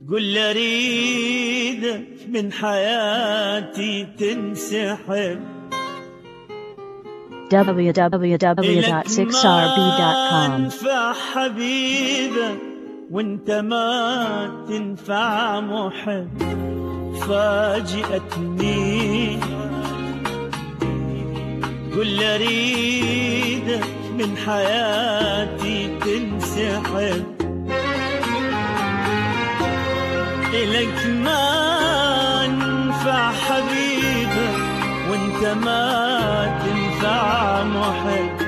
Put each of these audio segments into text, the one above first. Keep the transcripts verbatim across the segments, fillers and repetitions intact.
قل لي اريدك من حياتي تنسحب w w w dot six r b dot com. انفع حبيبك وانت ما تنفع محب. فاجأتني قل لي اريدك من حياتي تنسحب. إلك ما انفع حبيبك وانت ما تنفع محب.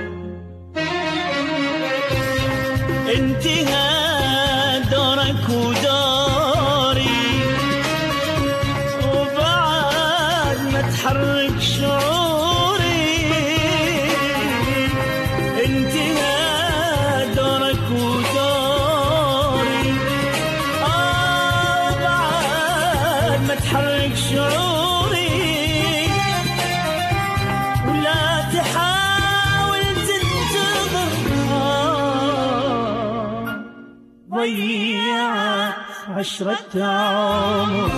انتهى دورك ودوري وبعد ما تحرك شعوري. انتهى دورك ودوري آه بعد ما تحرك شعوري. ولا تحاول تنتظر ضيعت عشرة عمر.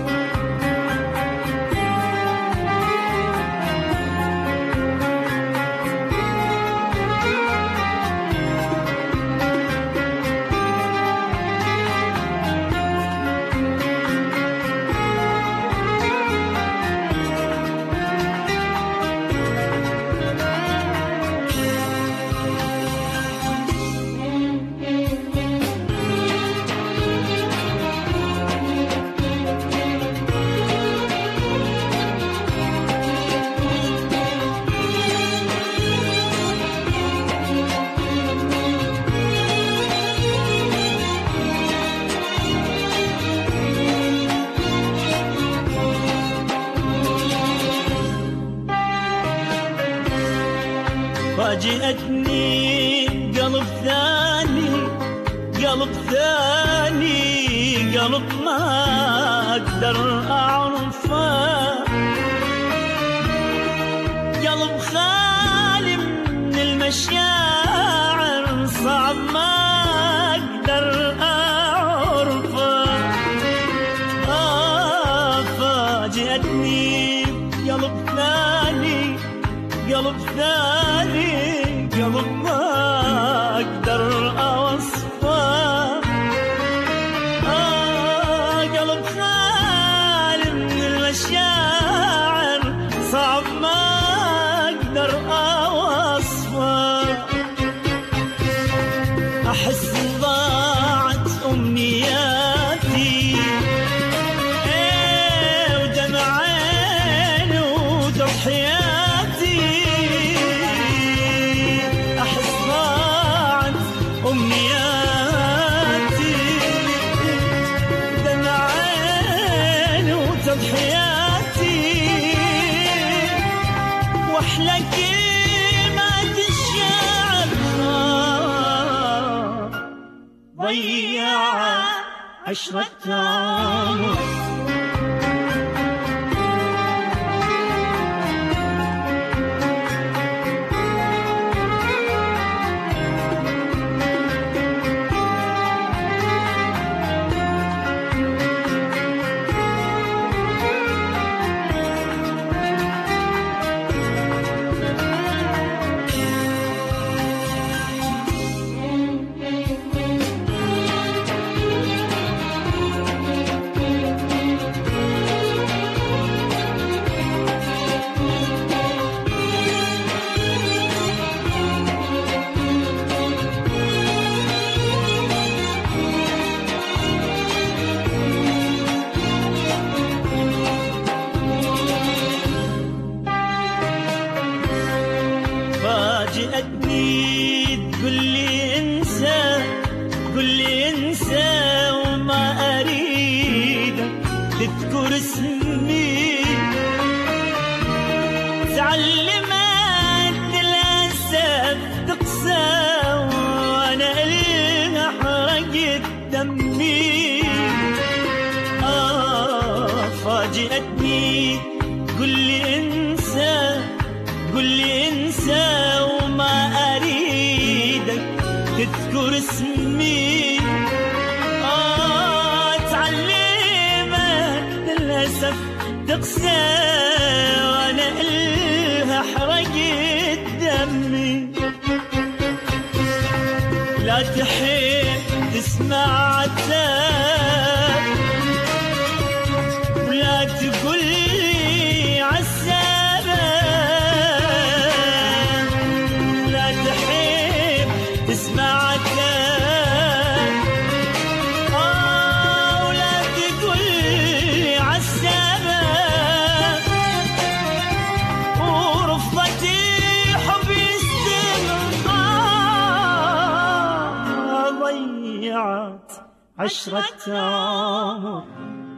فاجأتني قلب ثاني قلب ثاني قلب ما أقدر أعرفه. قلب خالي من المشاعر صعب ما أقدر أعرفه. آه فاجأتني قلب ثاني قلب ثاني قلب ما أقدر أوصفه. آه قلب خالي من المشاعر صعب ما أقدر أوصفه. أحس ضاعت أمنياتي إيه ودمع عيني وتضحياتي. أمنياتي دمع عيني وتضحياتي. وأحلى كلمات الشعر ضيع عشرة عمر. فاجأتني تقول لي انسى تقول لي انسى وما اريدك تذكر اسمي. تعلمت للاسف تقسى وانا اللي حرقت دمي. آه فاجأتني تقول لي انسى تقول لي انسى وما اريدك تذكر اسمي. آه تعلمت للأسف تقسى وأنا إلها حرقت دمي. لا تحب تسمع عتاب ولا تقول لي عالسبب. لا تحب تسمع عتاب آه ولا تقول لي عالسبب. ورفضتي حبي استمرار ضيعت عشرة عمر